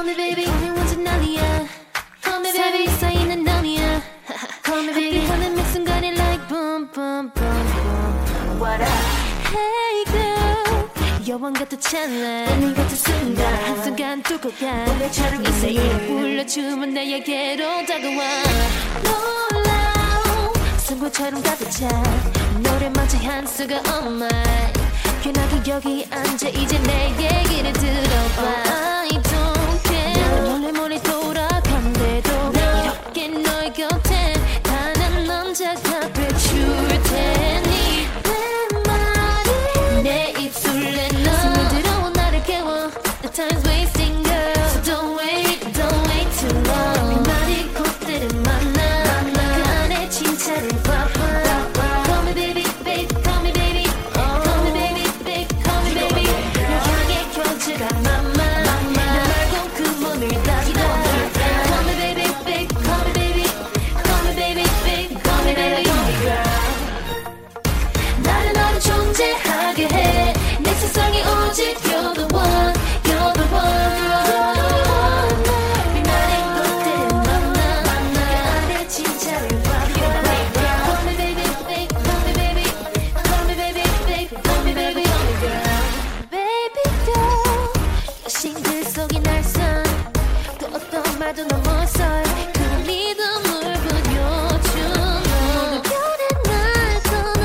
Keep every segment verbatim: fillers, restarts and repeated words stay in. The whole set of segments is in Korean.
me baby 오늘 완전 난리야 Call me baby 쌓이는 놈이야 Call me baby 하는 매 순간이 like boom boom boom boom What up Hey girl 여왕 같은 찰나 오늘 같은 순간 한순간 뚫고 가 원래처럼 이 사이를 불러주면 나에게로 다가와 놀라워 승부처럼 가득 차 노래만치 한 수가 on my 괜하게 여기 앉아 이제 내 얘기를 들어봐 I don't care 몰래 몰래 돌아간대도 이렇게 너의 곁에 단 한 남자가 배출 테니 내 말이 내 입술에 넣어 스며들어온 나를 깨워 The time's wasting girl So don't wait, don't wait too long 네 말이 곧들을 만나 그 안에 진짜를 봐봐 Call me baby, baby, call me baby Call me baby, baby, call me baby 널 향해 켜져가 mama 나 말고 그 문을 닫아 Call me baby, baby, call me baby Call me baby, baby, call me baby Call me girl 나를 너를 존재하게 해 내 세상에 오직 you're the one You're the one 네 말에 꽃들을 만나 그 안에 진짜를 봐봐 Call me baby, baby, call me baby Call me baby, baby, call me baby Call me girl Baby girl 여신들 속이 날선 또 어떤 말도 넘어서 그런 믿음을 보여준 너 별에 날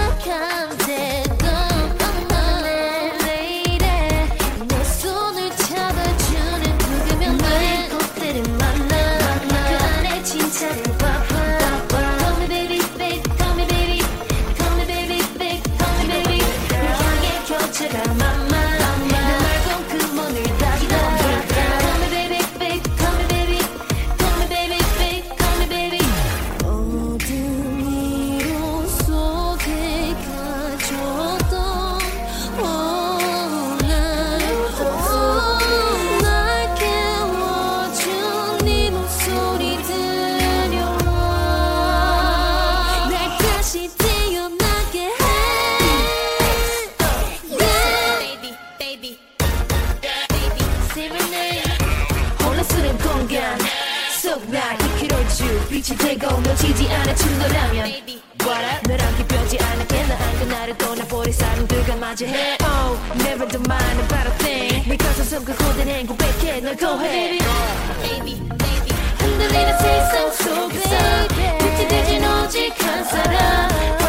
떠나간대도 어머 내 lady 내 손을 잡아주는 그게 내 꽃들을 만나 그 안에 진짜를 봐봐 Call me baby, baby, call me baby Call me baby, baby, call me baby 널 향해 켜져가 mama 나 말고 그 문을 닫아 Call me baby, baby, call me baby Call me baby, baby, call me baby 모든 이로 속에 가졌던 oh, 날, oh, 날 깨워준 네 목소리 들려와 날 다시 태어나게 해 Baby, baby, baby Say my name 혼란스러운 공간 속날 이끌어줄 빛이 되고 놓치지 않아 충돌하면 What up? 널 안기 뼈지 않게 나 안고 나를 떠나버린 사람들과 맞이해 Oh, never don't mind about a thing 내 가슴 속그 고된 행복 뺏게 널 더해 Baby, baby 흔들리는 세상 속에서 빛이 되진 오직 한 사람